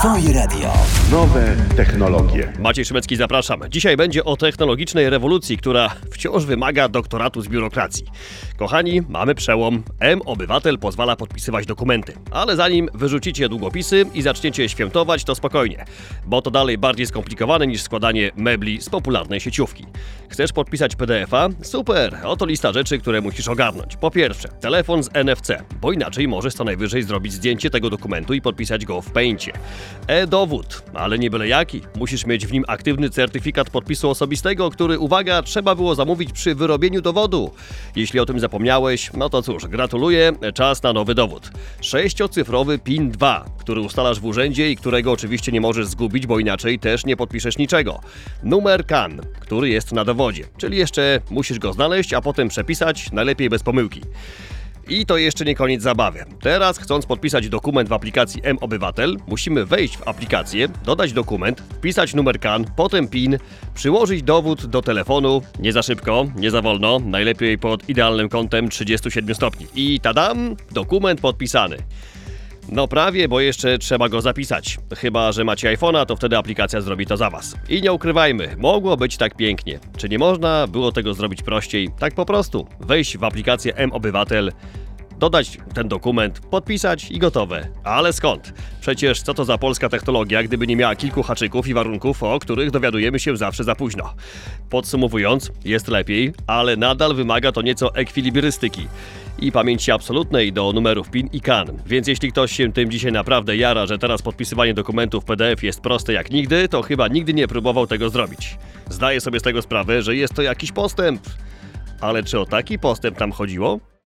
Twoje radio. Nowe technologie. Maciej Szymecki, zapraszam. Dzisiaj będzie o technologicznej rewolucji, która wciąż wymaga doktoratu z biurokracji. Kochani, mamy przełom. M-Obywatel pozwala podpisywać dokumenty. Ale zanim wyrzucicie długopisy i zaczniecie świętować, to spokojnie. Bo to dalej bardziej skomplikowane niż składanie mebli z popularnej sieciówki. Chcesz podpisać PDF-a? Super! Oto lista rzeczy, które musisz ogarnąć. Po pierwsze, telefon z NFC, bo inaczej możesz co najwyżej zrobić zdjęcie tego dokumentu i podpisać go w Paincie. E-dowód, ale nie byle jaki. Musisz mieć w nim aktywny certyfikat podpisu osobistego, który, uwaga, trzeba było zamówić przy wyrobieniu dowodu. Jeśli o tym zapomniałeś, no to cóż, gratuluję, czas na nowy dowód. 6-cyfrowy PIN 2, który ustalasz w urzędzie i którego oczywiście nie możesz zgubić, bo inaczej też nie podpiszesz niczego. Numer KAN, który jest na dowodzie, czyli jeszcze musisz go znaleźć, a potem przepisać, najlepiej bez pomyłki. I to jeszcze nie koniec zabawy. Teraz, chcąc podpisać dokument w aplikacji M-Obywatel, musimy wejść w aplikację, dodać dokument, wpisać numer KAN, potem PIN, przyłożyć dowód do telefonu, nie za szybko, nie za wolno, najlepiej pod idealnym kątem 37 stopni. I tadam, dokument podpisany. No prawie, bo jeszcze trzeba go zapisać. Chyba że macie iPhone'a, to wtedy aplikacja zrobi to za was. I nie ukrywajmy, mogło być tak pięknie. Czy nie można było tego zrobić prościej? Tak po prostu. Wejść w aplikację M-Obywatel, dodać ten dokument, podpisać i gotowe. Ale skąd? Przecież co to za polska technologia, gdyby nie miała kilku haczyków i warunków, o których dowiadujemy się zawsze za późno. Podsumowując, jest lepiej, ale nadal wymaga to nieco ekwilibrystyki i pamięci absolutnej do numerów PIN i KAN. Więc jeśli ktoś się tym dzisiaj naprawdę jara, że teraz podpisywanie dokumentów PDF jest proste jak nigdy, to chyba nigdy nie próbował tego zrobić. Zdaję sobie z tego sprawę, że jest to jakiś postęp. Ale czy o taki postęp tam chodziło?